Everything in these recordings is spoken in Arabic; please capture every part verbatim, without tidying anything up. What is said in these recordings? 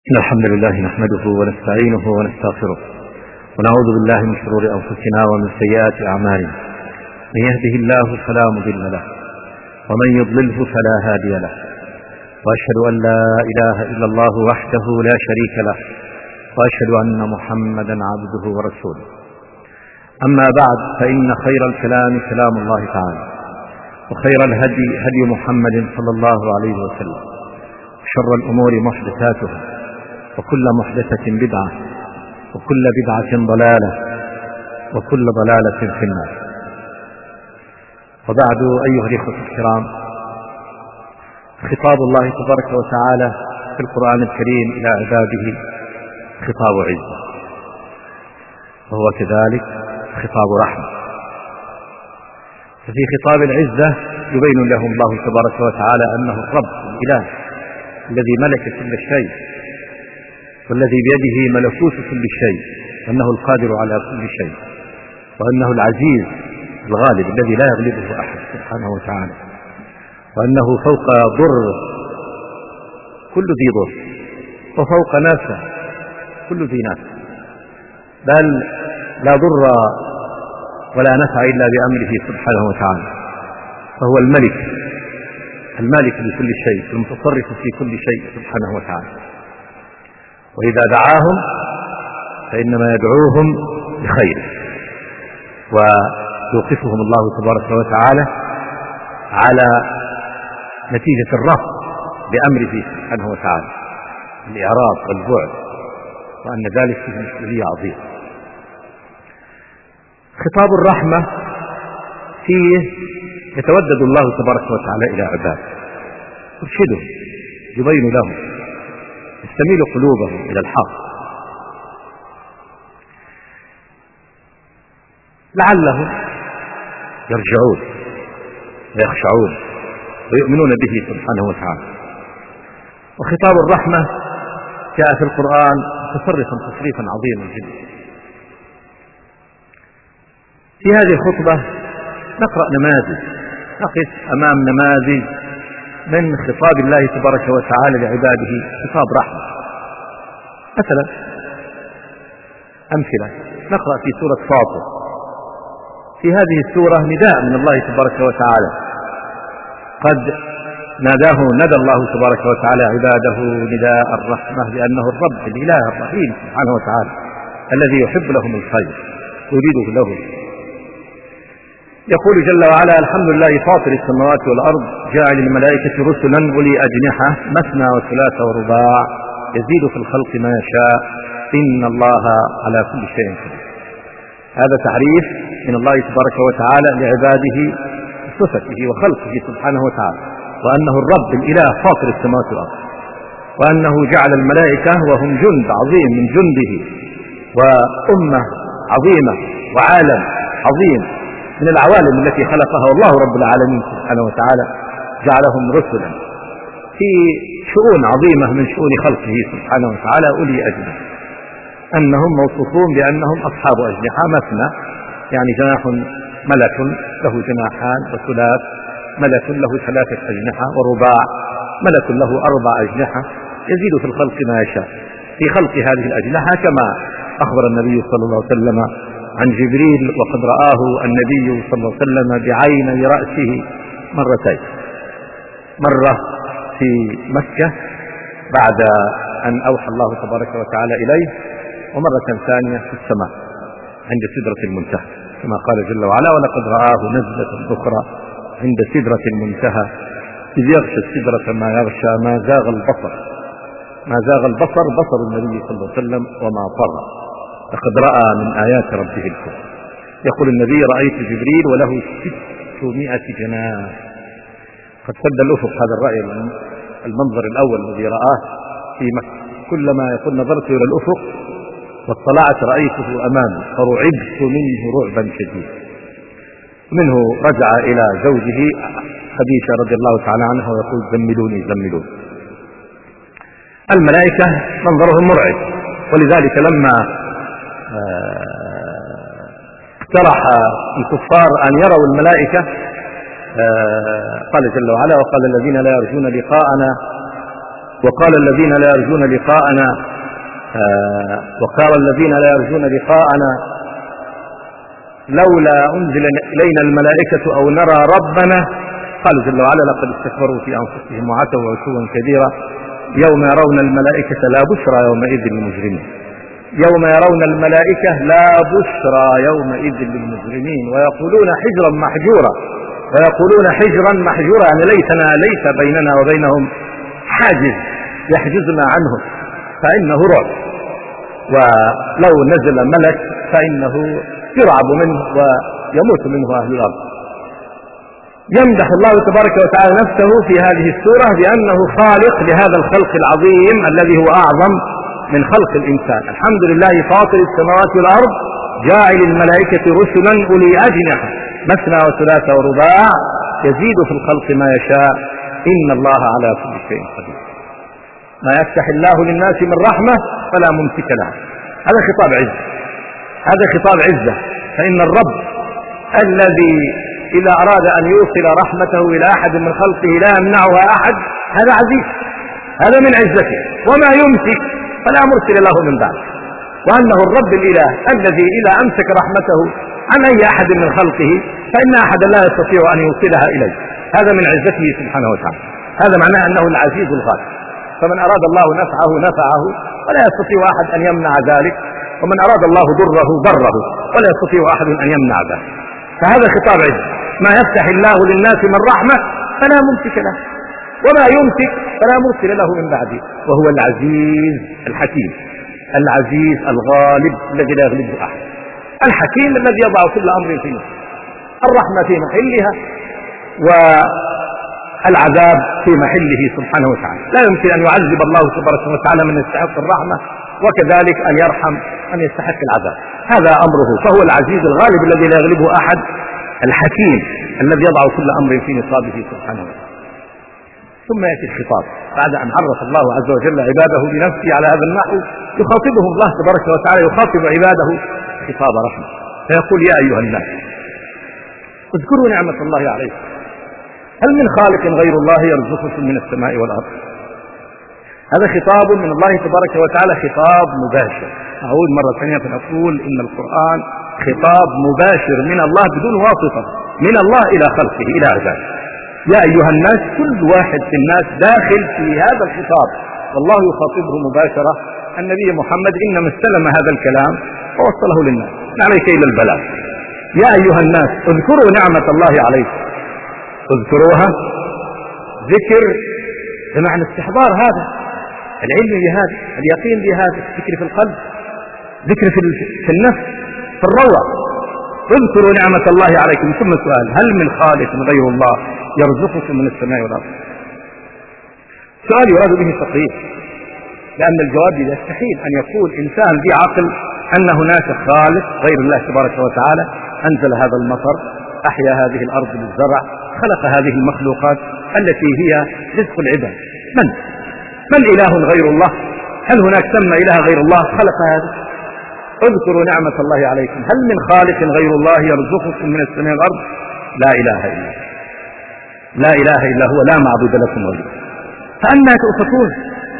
إن الحمد لله نحمده ونستعينه ونستغفره ونعوذ بالله من شرور أنفسنا ومن سيئات أعمالنا. من يهده الله فلا مضل له ومن يضلله فلا هادي له، وأشهد أن لا إله إلا الله وحده لا شريك له، وأشهد أن محمدا عبده ورسوله. أما بعد، فإن خير الكلام كلام الله تعالى، وخير الهدي هدي محمد صلى الله عليه وسلم، وشر الأمور محدثاتها، وكل محدثة بدعة، وكل بدعة ضلالة، وكل ضلالة في النار. وبعد، أيها الإخوة الكرام، خطاب الله تبارك وتعالى في القرآن الكريم إلى عباده خطاب عزة، وهو كذلك خطاب رحمة. ففي خطاب العزة يبين لهم الله تبارك وتعالى أنه الرب الإله الذي ملك كل شيء، والذي بيده ملكوت كل شيء، وأنه القادر على كل شيء، وأنه العزيز الغالب الذي لا يغلبه أحد سبحانه وتعالى، وأنه فوق ضر كل ذي ضر، وفوق نافع كل ذي نافع، بل لا ضر ولا نفع إلا بأمره سبحانه وتعالى. فهو الملك المالك لكل شيء، المتصرف في كل شيء سبحانه وتعالى. وإذا دعاهم فإنما يدعوهم بخير، ويوقفهم الله تبارك وتعالى على نتيجة الرفض بأمره سبحانه وتعالى، الإعراض والبعد، وأن ذلك فيه مسؤولية عظيمة. خطاب الرحمة فيه يتودد الله تبارك وتعالى إلى عباده، يرشدهم، يبين لهم، يستميل قلوبهم إلى الحق، لعلهم يرجعون ويخشعون ويؤمنون به سبحانه وتعالى. وخطاب الرحمة جاء في القرآن متصرفا تصريفا عظيما جدا. في هذه الخطبة نقرأ نماذج، نقف أمام نماذج من خطاب الله تبارك وتعالى لعباده، خطاب رحمة. مثلا أمثلة، نقرأ في سورة فاطر. في هذه السورة نداء من الله تبارك وتعالى، قد ناداه ندى الله تبارك وتعالى عباده نداء الرحمة، لأنه الرب الإله الرحيم سبحانه وتعالى الذي يحب لهم الخير يريده لهم. يقول جل وعلا: الحمد لله فاطر السماوات والأرض، جاعل الملائكة رسلا أولي أجنحة مثنى وثلاث ورباع، يزيد في الخلق ما يشاء، إن الله على كل شيء قدير. هذا تعريف من الله تبارك وتعالى لعباده صفته وخلقه سبحانه وتعالى، وأنه الرب الإله فاطر السماوات والأرض، وأنه جعل الملائكة وهم جند عظيم من جنده، وأمة عظيمة وعالم عظيم من العوالم التي خلقها الله رب العالمين سبحانه وتعالى، جعلهم رسلا في شؤون عظيمة من شؤون خلقه سبحانه وتعالى أولي أجنحة، أنهم موصوفون بأنهم أصحاب أجنحة، مثنى يعني جناح ملك له جناحان، وثلاث ملك له ثلاثة أجنحة، ورباع ملك له أربع أجنحة، يزيد في الخلق ما يشاء. في خلق هذه الأجنحة كما أخبر النبي صلى الله عليه وسلم عن جبريل، وقد رآه النبي صلى الله عليه وسلم بعيني رأسه مرتين، مرة في مكة بعد أن أوحى الله تبارك وتعالى إليه، ومرة ثانية في السماء عند سدرة المنتهى، كما قال جل وعلا: ولقد رآه نزلة أخرى عند سدرة المنتهى إذ يغشى السدرة ما يغشى، ما زاغ البصر ما زاغ البصر بصر النبي صلى الله عليه وسلم وما طغى، لقد رأى من آيات ربه الكبرى. يقول النبي: رأيت جبريل وله ستمائة جناح. قد سد الأفق هذا الرأي، المنظر الأول الذي رآه في مكة، كلما يقول نظرت إلى الأفق واطلعت رأيته أمامي فرعبت منه رعبا شديدا. منه رجع إلى زوجه خديجة رضي الله تعالى عنها ويقول: زملوني زملوني. الملائكة منظرهم مرعب، ولذلك لما اقترح الكفار أن يروا الملائكة قال جل وعلا: وقال الذين لا يرجون لقاءنا وقال الذين لا يرجون لقاءنا آه وقال الذين لا يرجون لقاءنا لولا أنزل إلينا الملائكة أو نرى ربنا. قال جل وعلا لقد استكبروا في أنفسهم وعتوا عتوا كبيرا يوم يرون الملائكة لا بشرى يومئذ للمجرمين. يوم يرون الملائكة لا بشرى يومئذ للمجرمين ويقولون حجرا محجورا ويقولون حجرا محجورا يعني ليتنا ليس بيننا وبينهم حاجز يحجزنا عنه فإنه رعب، ولو نزل ملك فإنه يرعب منه ويموت منه أهل الأرض. يمدح الله تبارك وتعالى نفسه في هذه السورة بأنه خالق لهذا الخلق العظيم الذي هو أعظم من خلق الإنسان. الحمد لله فاطر السماوات والأرض جاعل الملائكة رسلا أولي أجنحة مثنى وثلاث ورباع يزيد في الخلق ما يشاء إن الله على كل شيء قدير. ما يفتح الله للناس من رحمة فلا ممسك له. هذا خطاب عزة، هذا خطاب عزة. فإن الرب الذي إذا أراد أن يوصل رحمته إلى أحد من خلقه لا يمنعها أحد، هذا عزيز، هذا من عزته. وما يمسك فلا مرسل له من بعد. وأنه الرب الإله الذي إذا أمسك رحمته عن أي أحد من خلقه فإن أحدا لا يستطيع أن يوصلها إليه. هذا من عزته سبحانه وتعالى. هذا معناه أنه العزيز الغالب. فمن أراد الله نفعه نفعه ولا يستطيع أحد أن يمنع ذلك، ومن أراد الله ضره ضره ولا يستطيع أحد أن يمنع ذلك. فهذا خطاب عزة. ما يفتح الله للناس من رحمة فلا ممسك له، وما يمسك فلا مرسل له من بعده. وهو العزيز الحكيم، العزيز الغالب الذي لا يغلبه أحد، الحكيم الذي يضع كل أمر في نفسه، الرحمة في محلها والعذاب في محله سبحانه وتعالى. لا يمكن أن يعذب الله تبارك وتعالى من يستحق الرحمة وكذلك أن يرحم من يستحق العذاب. هذا أمره. فهو العزيز الغالب الذي لا يغلبه أحد، الحكيم الذي يضع كل أمر في نصابه سبحانه وتعالى. ثم يأتي الخطاب بعد أن عرف الله عز وجل عباده بنفسه على هذا النحو، يخاطبهم الله تبارك وتعالى، يخاطب عباده خطاب رحمة فيقول يا أيها الناس اذكروا نعمة الله عليكم هل من خالق غير الله يرزقكم من السماء والأرض. هذا خطاب من الله تبارك وتعالى، خطاب مباشر. أعود مرة ثانية فنقول إن القرآن خطاب مباشر من الله بدون واسطة، من الله إلى خلقه إلى عباده. يا أيها الناس، كل واحد في الناس داخل في هذا الخطاب والله يخاطبه مباشرة. النبي محمد إنما استلم هذا الكلام ووصله للناس، عليك إلى البلاغ. يا أيها الناس اذكروا نعمة الله عليكم. اذكروها ذكر بمعنى استحضار، هذا العلم بهذا، اليقين بهذا، ذكر في القلب، ذكر في النفس، في الروع. اذكروا نعمة الله عليكم. ثم سؤال هل من خالق غير الله يرزقكم من السماء والأرض. سؤال يراد به التقرير، لأن الجواب يستحيل أن يقول إنسان ذي عقل أن هناك خالق غير الله تبارك وتعالى أنزل هذا المطر، أحيا هذه الأرض بالزرع، خلق هذه المخلوقات التي هي رزق العباد. من من إله غير الله؟ هل هناك ثم إله غير الله خلق هذا؟ اذكروا نعمة الله عليكم هل من خالق غير الله يرزقكم من السماء والأرض. لا إله إلا الله، لا إله إلا هو، لا معبود لكم غيره. فأنا تؤفكون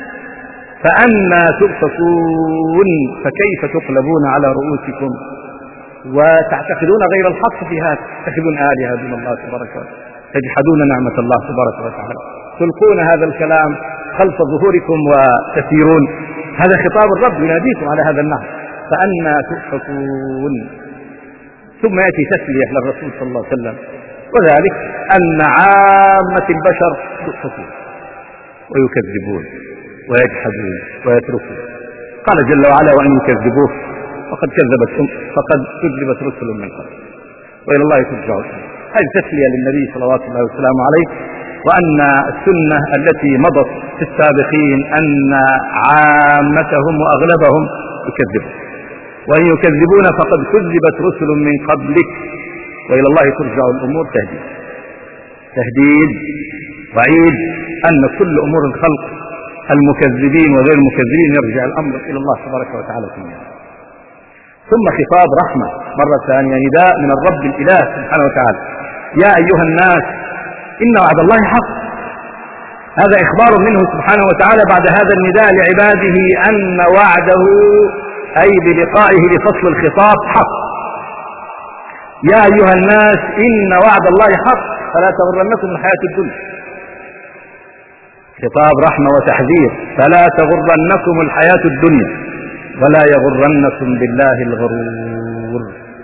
فأنا تؤفكون فكيف تقلبون على رؤوسكم وتعتقدون غير الحق في هذا، تتخذون آلهة دون الله تبارك وتعالى، تجحدون نعمة الله تبارك وتعالى، تلقون هذا الكلام خلف ظهوركم وتسيرون. هذا خطاب الرب يناديكم على هذا النحو، فأنا تؤفكون. ثم يأتي تسلية للرسول صلى الله عليه وسلم، وذلك أن عامة البشر يؤفكون ويكذبون ويجحدون ويتركون. قال جل وعلا وإن يكذبوه فقد كذبت فقد كذبت رسل من قبل وإلى الله ترجع الأمور. هذه تسلية للنبي صلوات الله وسلامه عليه، وأن السنة التي مضت في السابقين أن عامتهم وأغلبهم يكذبون، وإن يكذبون فقد كذبت رسل من قبلك وإلى الله ترجع الأمور. تهديد تهديد وعيد أن كل أمور الخلق المكذبين وغير المكذبين يرجع الأمر إلى الله تبارك وتعالى في النهاية. ثم خطاب رحمة مرة ثانية، نداء من الرب الإله سبحانه وتعالى، يا أيها الناس إن وعد الله حق هذا إخبار منه سبحانه وتعالى بعد هذا النداء لعباده أن وعده أي بلقائه لفصل الخطاب حق. يا أيها الناس إن وعد الله حق فلا تغرنكم الحياة الدنيا. خطاب رحمة وتحذير، فلا تغرنكم الحياة الدنيا ولا يغرنكم بالله الغرور.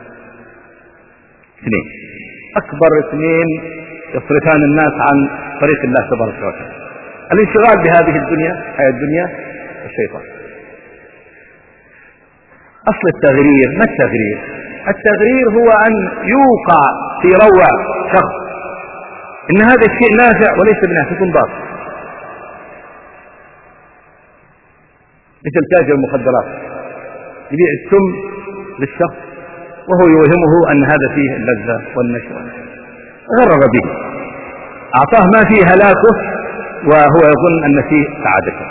اثنين، أكبر اثنين يصرفان الناس عن طريق الله تبارك وتعالى: الانشغال بهذه الدنيا، حياة الدنيا، والشيطان. أصل التغرير، ما التغرير؟ التغرير هو أن يوقع في روع شخص إن هذا الشيء نافع وليس بنافع، يكون باطل، مثل تاجر المخدرات يبيع السم للشخص وهو يوهمه أن هذا فيه اللذة والنشوة، غرر به، أعطاه ما فيه هلاكه وهو يظن أن فيه سعادته.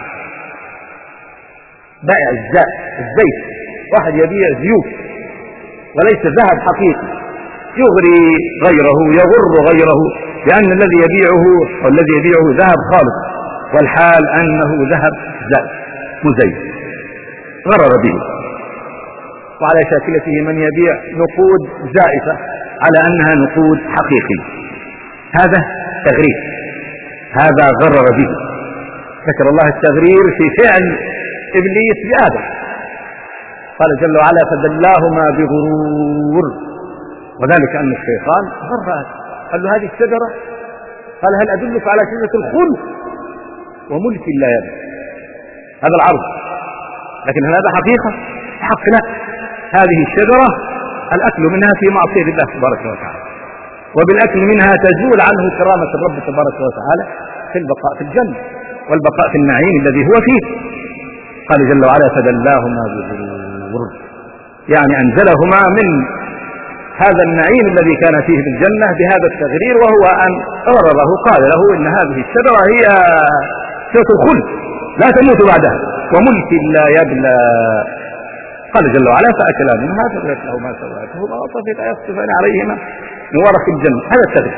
بائع الزيت، واحد يبيع زيوت وليس ذهب حقيقي، يغري غيره، يغر غيره، لأن الذي يبيعه والذي يبيعه ذهب خالص، والحال أنه ذهب زائف مزيف، غرر به. وعلى شاكلته من يبيع نقود زائفة على أنها نقود حقيقي، هذا تغرير، هذا غرر به. ذكر الله التغرير في فعل إبليس بآدم، قال جل وعلا: فدلاهما بغرور، وذلك أن الشيطان غر آدم، قال له: هذه الشجرة، قال: هل أدلك على شجرة الخلد وملك لا يبلى. هذا العرض، لكن هل هذا حقيقة؟ حق لا. هذه الشجرة الأكل منها في معصية الله تبارك وتعالى، وبالأكل منها تزول عنه كرامة الرب تبارك وتعالى في البقاء في الجنة والبقاء في النعيم الذي هو فيه. قال جل وعلا: فدلاهما بغرور، يعني أنزلهما من هذا النعيم الذي كان فيه في الجنة بهذا التغرير، وهو أن غرره، قال له: إن هذه الشجرة هي شجرة الخلد لا تموت بعدها وملك لا يبلى. قال جل وعلا: فأكلا منها فبدت لهما سوآتهما وطفقا يخصفان عليهما من ورق الجنة. هذا التغرير.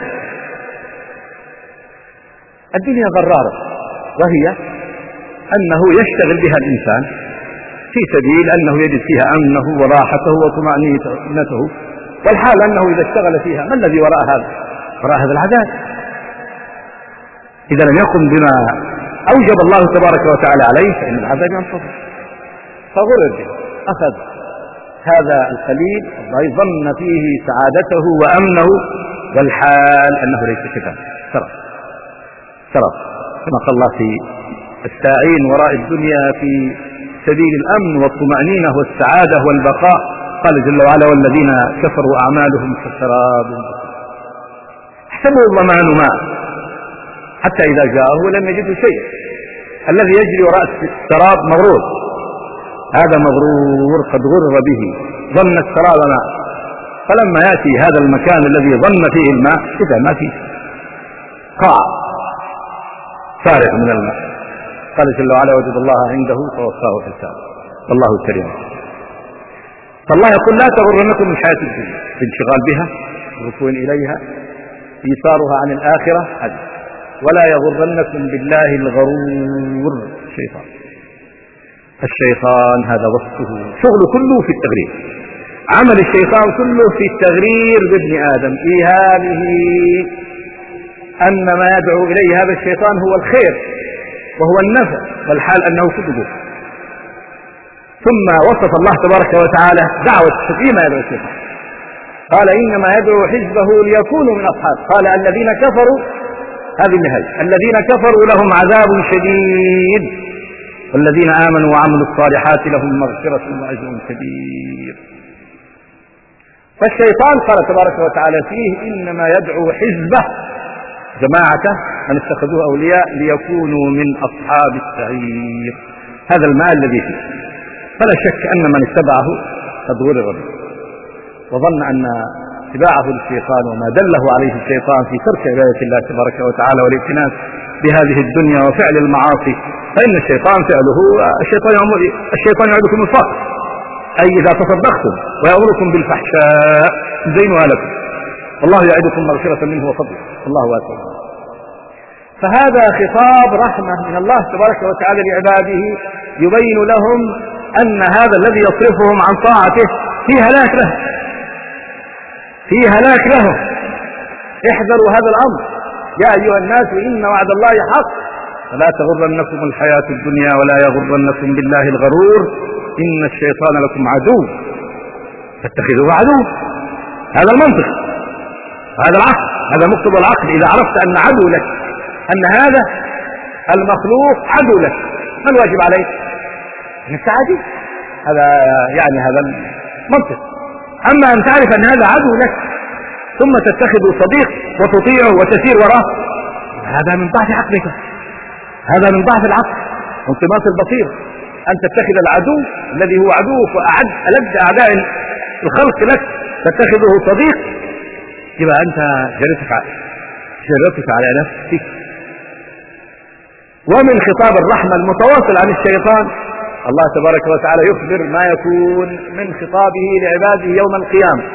الدنيا غرارة، وهي أنه يشتغل بها الإنسان في سبيل أنه يجد فيها أمنه وراحته وطمأنينته، والحال أنه إذا اشتغل فيها ما الذي وراء هذا؟ وراء هذا العذاب. إذا لم يقم بما أوجب الله تبارك وتعالى عليه فإن العذاب ينتظر. فغرر به، أخذ هذا القليل ظن فيه سعادته وأمنه، والحال أنه ليس كذلك. ترى ترى كما قال الله في الساعين وراء الدنيا في سبيل الأمن والطمأنينة والسعادة والبقاء، قال جل وعلا: والذين كفروا أعمالهم كسراب احسبه الظمآن ماء حتى إذا جاءه لم يجده شيء. الذي يجري وراء السراب مغرور، هذا مغرور قد غرر به، ظن السراب ماء، فلما يأتي هذا المكان الذي ظن فيه الماء إذا ما فيه قاع فارغ من الماء. قال جل وعلا: وجد الله عنده فوفاه حسابه والله سريع. فالله يقول: لا تغرنكم من حياة الدنيا، الانشغال بها، الركون إليها، إيثارها عن الآخرة، هذا. ولا يغرنكم بالله الغرور، الشيطان. الشيطان هذا وصفه، شغل كله في التغرير، عمل الشيطان كله في التغرير بابن آدم، إيهامه أن ما يدعو إليه هذا الشيطان هو الخير وهو النفع، والحال أنه كذب. ثم وصف الله تبارك وتعالى دعوة فيما يدعو الشيطان، قال: إنما يدعو حزبه ليكونوا من أصحاب، قال: الذين كفروا، هذه النهاية، الذين كفروا لهم عذاب شديد والذين آمنوا وعملوا الصالحات لهم مغفرة وأجر كبير. فالشيطان قال تبارك وتعالى فيه: إنما يدعو حزبه، جماعته من اتخذوه أولياء ليكونوا من أصحاب السعير. هذا المال الذي فيه. فلا شك أن من اتبعه قد غرر به، وظن أن اتباعه للشيطان وما دله عليه الشيطان في ترك عبادة الله تبارك وتعالى والابتناس بهذه الدنيا وفعل المعاصي، فإن الشيطان فعله الشيطان الشيطان يعدكم الفقر، أي إذا تصدقتم، ويأمركم بالفحشاء زينها لكم، والله يعدكم مغفرة منه وفضله، الله واسع. فهذا خطاب رحمة من الله تبارك وتعالى لعباده، يبين لهم أن هذا الذي يصرفهم عن طاعته فيه هلاك له فيه هلاك لهم. احذروا هذا الأمر يا أيها الناس إن وعد الله حق فلا تغرنكم الحياة الدنيا ولا يغرنكم بالله الغرور إن الشيطان لكم عدو فاتخذوه عدو. هذا المنطق، هذا العقل، هذا مقتضى العقل. إذا عرفت أن عدو لك، أن هذا المخلوق عدو لك، ما الواجب عليك؟ أنك تعادي. هذا يعني هذا المنطق. أما أن تعرف أن هذا عدو لك ثم تتخذ صديق وتطيعه وتسير وراه، هذا من ضعف عقلك، هذا من ضعف العقل وانطماس البصير. أن تتخذ العدو الذي هو عدوك وأعد ألد أعداء الخلق لك تتخذه صديق، يبقى أنت جريتك جريتك على نفسك. ومن خطاب الرحمة المتواصل عن الشيطان الله تبارك وتعالى يخبر ما يكون من خطابه لعباده يوم القيامة،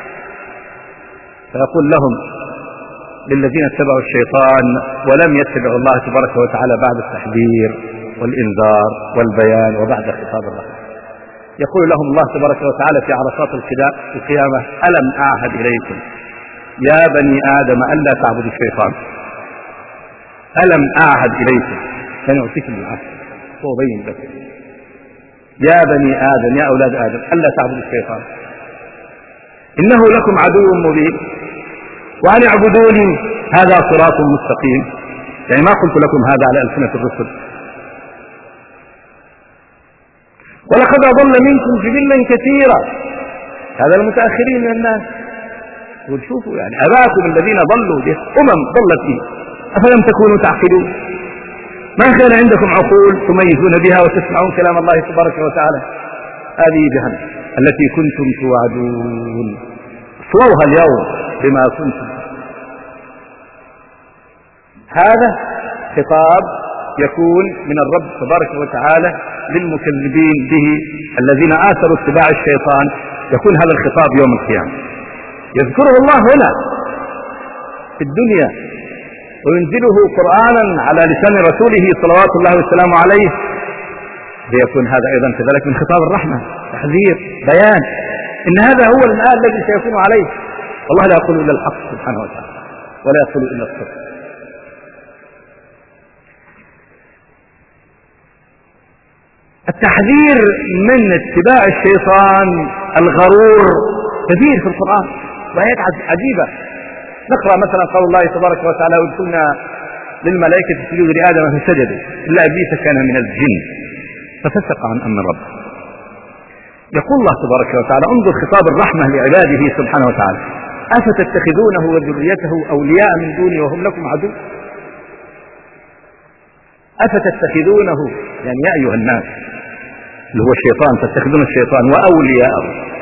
فيقول لهم للذين اتبعوا الشيطان ولم يتبعوا الله تبارك وتعالى بعد التحذير والإنذار والبيان وبعد خطاب الرحمة، يقول لهم الله تبارك وتعالى في عرصات القيامة: ألم أعهد إليكم يا بني آدم ألا تعبدوا الشيطان؟ ألم أعهد إليكم، سنعطيكم العهد وأبين لكم يا بني آدم، يا أولاد آدم، ألا تعبدوا الشيطان إنه لكم عدو مبين وأن اعبدوني هذا صراط مستقيم. يعني ما قلت لكم هذا على ألسنة الرسل. ولقد أضل منكم جبلا كثيرا، هذا المتأخرين من الناس. وشوفوا يعني أباكم الذين ضلوا به أمم ضلت فيه، أفلم تكونوا تعقلون؟ ما كان عندكم عقول تميزون بها وتسمعون كلام الله تبارك وتعالى؟ هذه جهنم التي كنتم توعدون، اصلوها اليوم بما كنتم. هذا خطاب يكون من الرب تبارك وتعالى للمكذبين به الذين آثروا اتباع الشيطان. يكون هذا الخطاب يوم القيامة، يذكره الله هنا في الدنيا وينزله قرآنا على لسان رسوله صلوات الله وسلامه عليه. ليكون هذا أيضا كذلك من خطاب الرحمة، تحذير، بيان إن هذا هو المآل الذي سيكون عليه. والله لا يقول إلا الحق سبحانه وتعالى ولا يقول إلا الصدق. التحذير من اتباع الشيطان الغرور كثير في القرآن وآيات عجيبة. نقرأ مثلا قول الله تبارك وتعالى: وإذ قلنا للملائكة اسجدوا لآدم فسجدوا إلا إبليس كان من الجن ففسق عن أمر ربه. يقول الله تبارك وتعالى: انظر خطاب الرحمة لعباده سبحانه وتعالى: أفتتخذونه وذريته أولياء من دوني وهم لكم عدو؟ أفتتخذونه يعني يا أيها الناس اللي هو الشيطان، تتخذون الشيطان وأولياءه.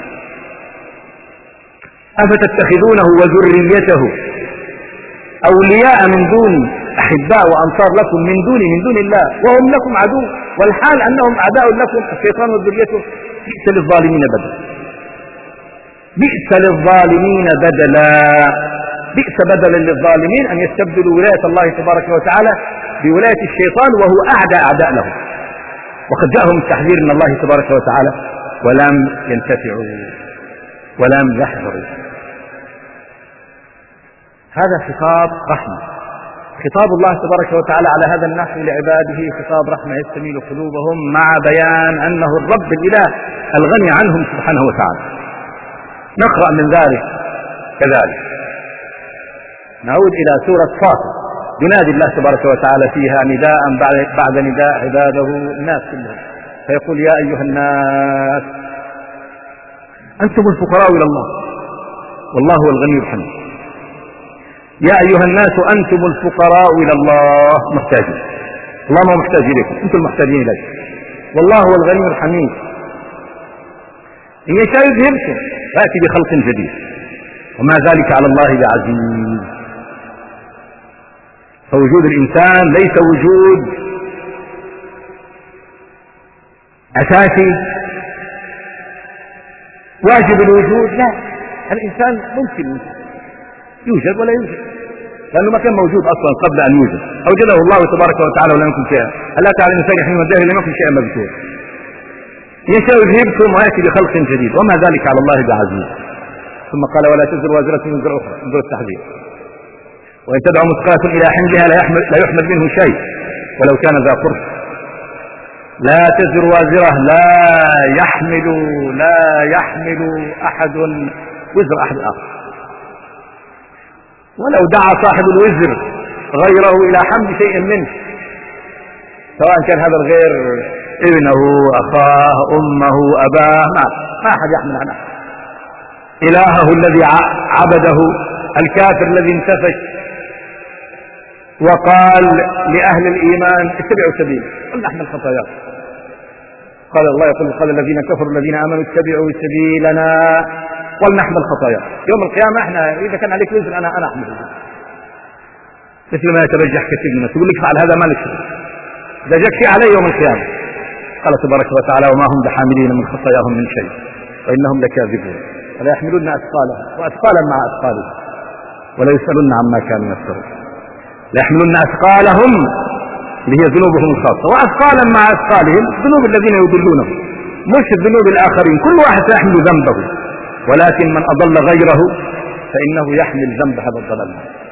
أفتتخذونه وذريته أولياء من دون أحباء وأنصار لكم من دون من دون الله وهم لكم عدو، والحال أنهم أعداء لكم الشيطان وذريته. بئس للظالمين بدلا، بئس للظالمين بدلا، بئس بدلا للظالمين أن يستبدلوا ولاية الله تبارك وتعالى بولاية الشيطان وهو أعدى أعداء لهم. وقد جاءهم التحذير من الله تبارك وتعالى ولم ينتفعوا ولم يحذروا. هذا خطاب رحمة، خطاب الله تبارك وتعالى على هذا النحو لعباده خطاب رحمة يستميل قلوبهم مع بيان أنه الرب الإله الغني عنهم سبحانه وتعالى. نقرأ من ذلك كذلك. نعود إلى سورة فاطر، ينادي الله تبارك وتعالى فيها نداء بعد نداء عباده الناس كلهم، فيقول: يا أيها الناس أنتم الفقراء إلى الله والله هو الغني الحميد. يا أيها الناس أنتم الفقراء إلى الله، محتاجين، الله ما محتاج إليكم، أنتم المحتاجين إليه، والله هو الغني الحميد. إن يشاء يذهبكم ويأتي بخلق جديد وما ذلك على الله بعزيز. فوجود الإنسان ليس وجود أساسي واجب الوجود، لا، الإنسان ممكن يوجد ولا يوجد، لأنه ما كان موجود أصلا قبل أن يوجد، أوجده الله تبارك وتعالى ولم يكن شيئا. ألا تعلم إنسان حين الدهر لم يكن شيئا مذكور. يشاء يذهبكم ويأتي بخلق جديد وما ذلك على الله بعزيز. ثم قال ولا تزر وازرة وزر أخرى، انظر التحذير. وإن تدعو مثقلة إلى حملها لا يحمل, لا يحمل منه شيء ولو كان ذا قرب. لا تزر وازرة، لا يحمل لا يحمل أحد وزر أحد آخر. ولو دعا صاحب الوزر غيره إلى حمل شيء منه، سواء كان هذا الغير ابنه أخاه أمه أباه، ما, ما أحد يحمل عنه. إلهه الذي عبده، الكافر الذي انتفش وقال لأهل الإيمان اتبعوا سبيل ولنحمل خطاياكم. قال الله يقول قال الذين كفروا الذين آمنوا اتبعوا سبيلنا ولنحمل خطاياكم. يوم القيامة احنا إذا كان عليك وزر أنا أنا أحمل وزر. مثل ما يترجح كثير من الناس يقول لك فعل هذا ما لك إذا جاك شيء عليه يوم القيامة. قال تبارك وتعالى وما هم بحاملين من خطاياهم من شيء وإنهم لكاذبون ولا يحملون أثقالهم وأثقالا مع أثقالهم ولا يسألون عما كانوا يفترون. لا يحملون أثقالهم اللي هي ذنوبهم الخاصة وأثقالا مع أثقالهم ذنوب الذين يضلونهم، مش ذنوب الآخرين. كل واحد يحمل ذنبه، ولكن من أضل غيره فإنه يحمل ذنب هذا الضلال.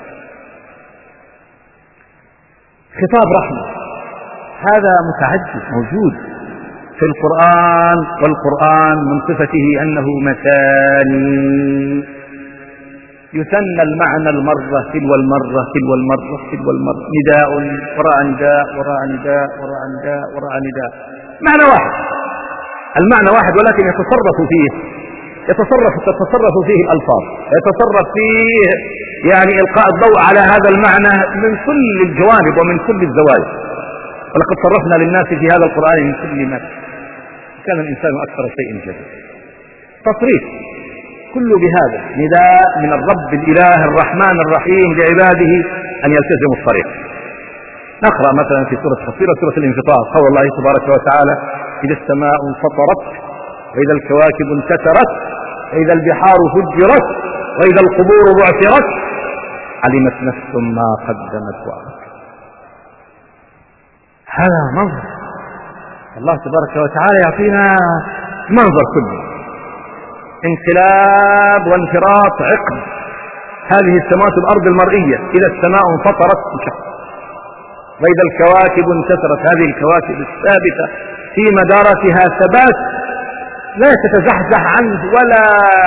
خطاب رحمة هذا متعدد موجود في القرآن، والقرآن من صفته أنه مثاني يثنى المعنى المرة تلو المرة تلو المرة تلو المرة، نداء وراء نداء وراء نداء وراء نداء وراء نداء، معنى واحد، المعنى واحد ولكن يتصرف فيه يتصرف تتصرف فيه الألفاظ، يتصرف فيه يعني إلقاء الضوء على هذا المعنى من كل الجوانب ومن كل الزوايا. ولقد صرفنا للناس في هذا القرآن من كل ما كان الإنسان أكثر شيء جديد. تصريف كل بهذا نداء من الرب الإله الرحمن الرحيم لعباده أن يلتزموا الطريق. نقرأ مثلا في سورة قصيرة سورة الانفطار قول الله تبارك وتعالى إذا السماء انفطرت وإذا الكواكب انتثرت وإذا البحار فجرت وإذا القبور بعثرت علمت نفس ما قدمت وأخرت. هذا منظر الله تبارك وتعالى يعطينا منظر كله، انقلاب وانفراط عقد هذه السماوات والأرض المرئية. إذا السماء انفطرت انشقت وإذا الكواكب انتثرت، هذه الكواكب الثابتة في مدارتها ثبات لا تتزحزح عنه ولا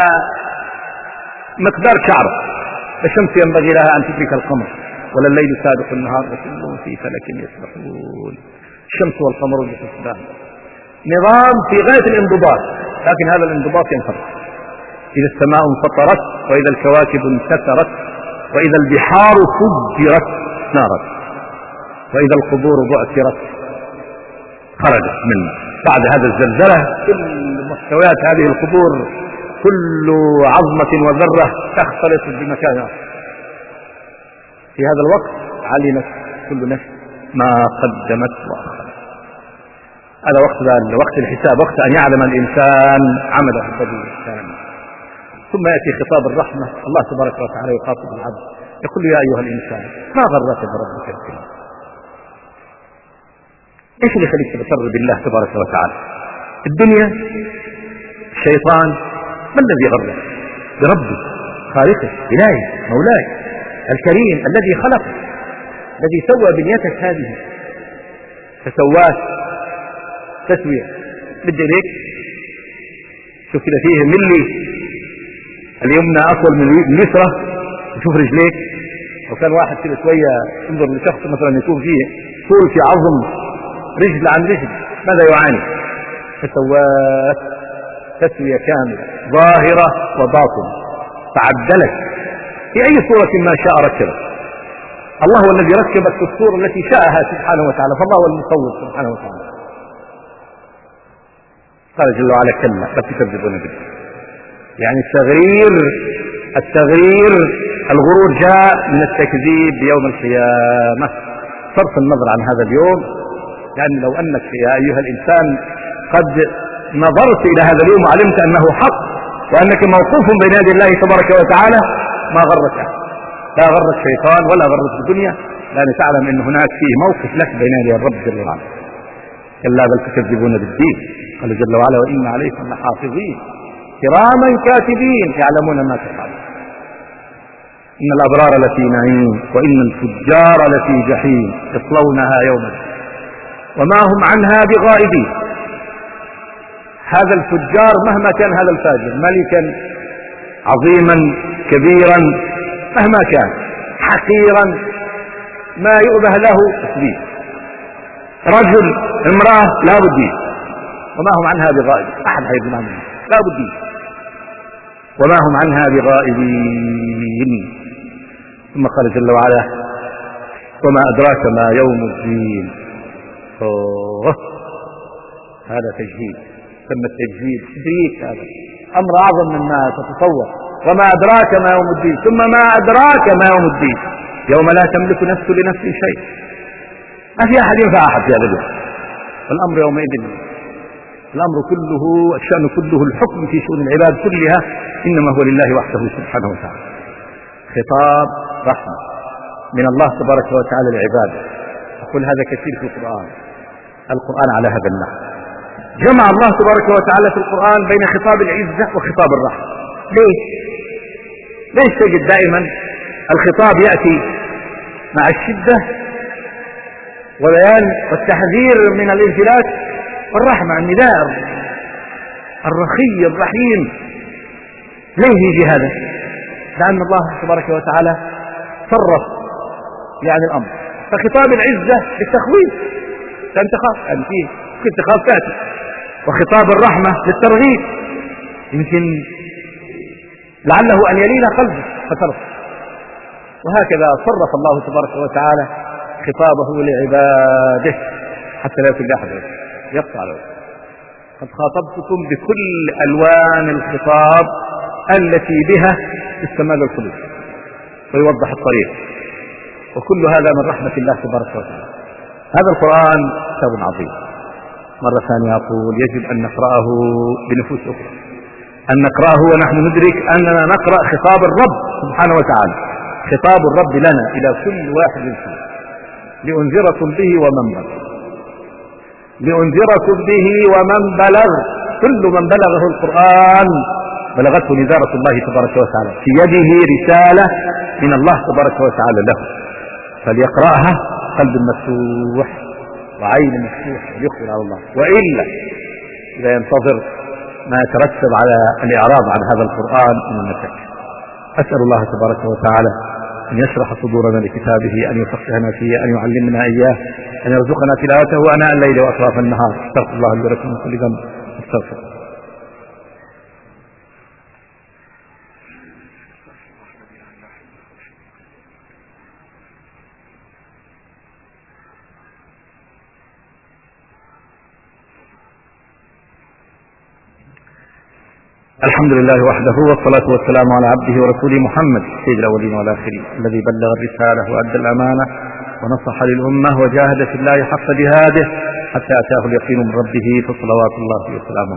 مقدار شعر. الشمس ينبغي لها أن تدرك القمر ولا الليل سابق النهار وكلهم في فلك يسبحون. الشمس والقمر بحسبان، نظام في غاية الانضباط، لكن هذا الانضباط ينفرط. إذا السماء انفطرت وإذا الكواكب انتثرت وإذا البحار فجرت نارت وإذا القبور بعثرت خرجت من بعد هذا الزلزلة. كل مستويات هذه القبور كل عظمة وذرة تختلط بمكانها. في هذا الوقت علمت كل نفس ما قدمت وأخرت. هذا وقت وقت الحساب، وقت أن يعلم الإنسان عمله الذي كان. ثم يأتي خطاب الرحمة، الله تبارك وتعالى يخاطب العبد يقول يا أيها الإنسان ما غرك بربك الكريم. ايش اللي يخليك تبتر بالله تبارك وتعالى؟ الدنيا، الشيطان، ما الذي غرك بربك خالقك إلهي مولاي الكريم الذي خلقك، الذي سوى بنيتك هذه فسواك تسوية بدي ليك. شوف كده فيه ملي اليمنى أطول من اليسرى، وشوف رجليك. وكان واحد كده شوية انظر لشخص مثلا يكون فيه طول في عظم رجل عن رجل ماذا يعاني؟ فسواك تسوية كاملة ظاهرة وباطنة، فعدلك في أي صورة ما شاء ركبك. الله هو الذي ركبك في الصورة التي شاءها سبحانه وتعالى، فالله هو المصور سبحانه وتعالى. قال جل وعلا كلا بل تكذبون به. يعني التغرير التغرير الغرور جاء من التكذيب بيوم القيامة. صرف النظر عن هذا اليوم، لأن لو أنك يا أيها الإنسان قد نظرت إلى هذا اليوم وعلمت أنه حق وأنك موقوف بين يدي الله تبارك وتعالى ما غرك. لا غرك شيطان ولا غرك الدنيا، لأن تعلم أن هناك فيه موقف لك بين يدي الرب جل وعلا. كلا بل تكذبون بالدين، قال جل وعلا وإن عليكم لحافظين كراما كاتبين يعلمون ما تفعلون. إن الأبرار لفي نعيم وإن الفجار لفي جحيم يصلونها يوم الدين وما هم عنها بغائبين. هذا الفجار مهما كان هذا الفاجر ملكا عظيما كبيرا مهما كان حقيرا ما يؤبه له تسبيح، رجل امرأة لا بدي وما هم عنها بغائب، أحد هيبنا منها لا بدي وما هم عنها بغائبين. ثم قال جل وعلا وما أدراك ما يوم الدين. أوه. هذا تجهيد، ثم التجهيد تدريك، هذا أمر أعظم مما تتصور. وما أدراك ما يوم الدين، ثم ما أدراك ما يوم الدين يوم لا تملك نفس لنفس شيء، ما في أحد ينفع أحد في هذا اليوم. الأمر يومئذ الأمر كله الشأن كله الحكم في شؤون العباد كلها إنما هو لله وحده سبحانه وتعالى. خطاب رحمة من الله تبارك وتعالى لعباده. أقول هذا كثير في القرآن. القرآن على هذا النحو جمع الله تبارك وتعالى في القرآن بين خطاب العزة وخطاب الرحمة. ليش؟ ليش تجد دائما الخطاب يأتي مع الشدة وبيان والتحذير من الانفلات، والرحمة النداء الرخي الرحيم؟ ليه يجي هذا؟ لأن الله تبارك وتعالى صرف يعني الأمر. فخطاب العزة للتخويف فأنت خاف أن فيه كنت خاف تأتي، وخطاب الرحمة للترغيب يمكن لعله أن يلين قلبه فترك. وهكذا صرف الله تبارك وتعالى خطابه لعباده حتى لا يكون أحد يقطع له. قد خاطبتكم بكل ألوان الخطاب التي بها استمال القلوب ويوضح الطريق، وكل هذا من رحمة الله تبارك وتعالى. هذا القرآن كتاب عظيم. مرة ثانية أقول يجب أن نقرأه بنفوس أخرى، أن نقرأه ونحن ندرك أننا نقرأ خطاب الرب سبحانه وتعالى، خطاب الرب لنا إلى كل واحد فيه. لأنذركم به ومن بلغ، لأنذركم به ومن بلغ، كل من بلغه القرآن بلغته نذارة الله تبارك وتعالى، في يده رسالة من الله تبارك وتعالى له، فليقرأها قلب مفتوح وعين مفتوح ويقبل على الله، وإلا لا ينتظر ما يترتب على الإعراض عن هذا القرآن من المشاكل. أسأل الله تبارك وتعالى أن يشرح صدورنا لكتابه، أن يفقهنا فيه، أن يعلمنا إياه، أن يرزقنا تلاوته أناء الليل وأطراف النهار. استغفر الله لي ولكم من كل ذنب استغفر. الحمد لله وحده، والصلاة والسلام على عبده ورسوله محمد سيد الأولين والآخرين، الذي بلغ الرسالة وأدى الأمانة ونصح للأمة وجاهد في الله حق جهاده حتى أتاه اليقين من ربه، فصلوات الله وسلامه.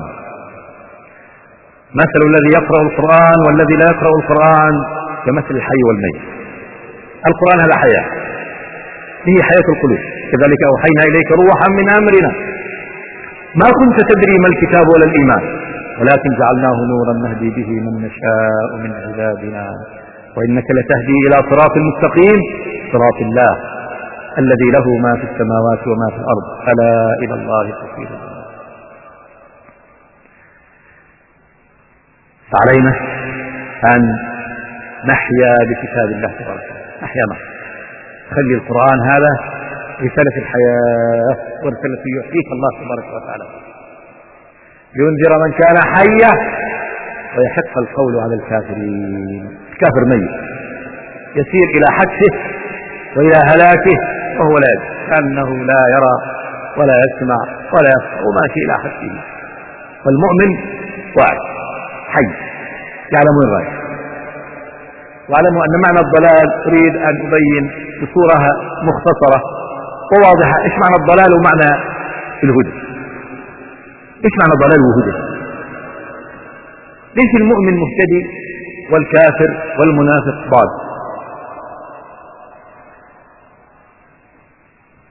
مثل الذي يقرأ القرآن والذي لا يقرأ القرآن كمثل الحي والميت. القرآن هذا حياة، فيه حياة القلوب، كذلك أوحينا إليك روحا من أمرنا ما كنت تدري ما الكتاب ولا الإيمان ولكن جعلناه نورا نهدي به من نشاء من عبادنا وإنك لتهدي إلى صراط مستقيم، صراط الله الذي له ما في السماوات وما في الأرض، ألا إلى الله تصير الأمور. فعلينا أن نحيا بكتاب الله تبارك وتعالى، نحيا معه، خلي القرآن هذا رسالة الحياة ورسالة يحييك الله تبارك وتعالى، لينذر من كان حيا ويحق القول على الكافرين. الكافر ميت يسير إلى حتفه وإلى هلاكه وهو لا يدري، كأنه لا يرى ولا يسمع ولا يفقه وماشي إلى حتفه، والمؤمن واعي حي يعلم وين رايح. واعلموا أن معنى الضلال أريد أن أبين بصورة مختصرة وواضحة إيش معنى الضلال ومعنى الهدى. إيش معنى ضلال وهدى؟ ليش المؤمن مهتدي والكافر والمنافق ضال؟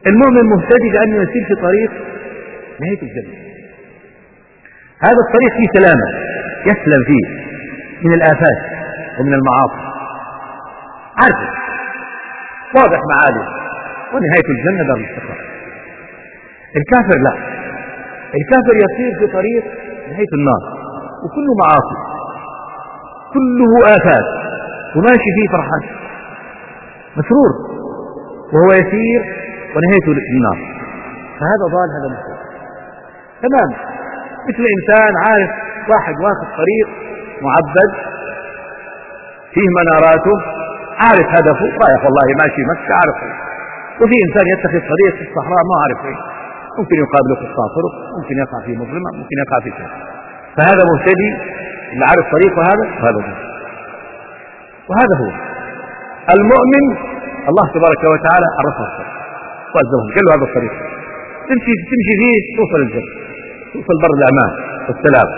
المؤمن مهتدي لأنه يسير في طريق نهاية الجنة. هذا الطريق فيه سلامة يسلم فيه من الآفات ومن المعاصي، عارف واضح معالم، ونهاية الجنة دار الاستقرار. الكافر لا، الكافر يسير في طريق نهاية النار وكله معاصي، كله آفات، وماشي فيه فرحان مسرور وهو يسير ونهايته النار، فهذا ضال، هذا مسرور تمام. مثل إنسان عارف، واحد واخذ طريق معبد فيه مناراته، عارف هدفه، رايح والله ماشي مكة عارفه. وفي إنسان يتخذ طريق في الصحراء ما عارف ايه، ممكن يقابله قطاع طرق، ممكن يقع في مظلمة، ممكن يقع في شيء. فهذا مهتدي اللي عارف طريقه، هذا وهذا هو. وهذا هو المؤمن. الله تبارك وتعالى عرفه الطريق وعزهم، قال له هذا الطريق تمشي تمشي فيه توصل الجنة، توصل بر الأمان والسلام،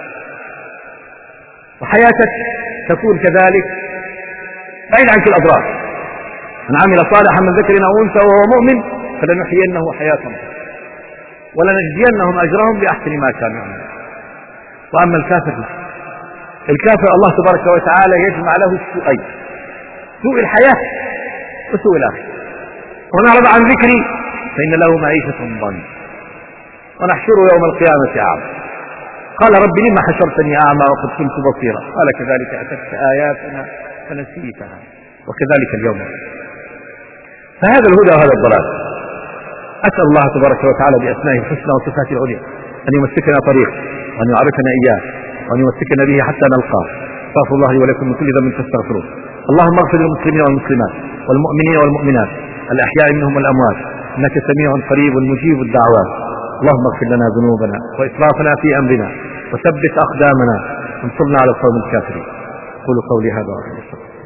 وحياتك تكون كذلك بعيد عنك الأضرار. من عمل صالحا من ذكر أو أنثى وهو مؤمن فلنحيينه حياة ولنجزينهم أجرهم بأحسن ما كانوا يعملون. وأما الكافر لا، الكافر الله تبارك وتعالى يجمع له السوءين، سوء الحياة وسوء الآخرة. ومن أعرض عن ذكري فإن له معيشة ضنكا ونحشره يوم القيامة أعمى قال رب لما حشرتني أعمى وقد كنت بصيرا قال كذلك أتتك آياتنا فنسيتها وكذلك اليوم. فهذا الهدى وهذا الضلال. أسأل الله تبارك وتعالى بأسمائه الحسنى وصفاته العليا أن يمسكنا طريق وأن يعرفنا إياه وأن يمسكنا به حتى نلقاه. استغفر الله لي ولكم من كل ذنب فاستغفروه. اللهم اغفر للمسلمين والمسلمات والمؤمنين والمؤمنات الأحياء منهم والأموات إنك سميع قريب مجيب الدعوات. اللهم اغفر لنا ذنوبنا وإسرافنا في أمرنا وثبت أقدامنا وانصرنا على القوم الكافرين. قولوا قولي هذا وأستغفر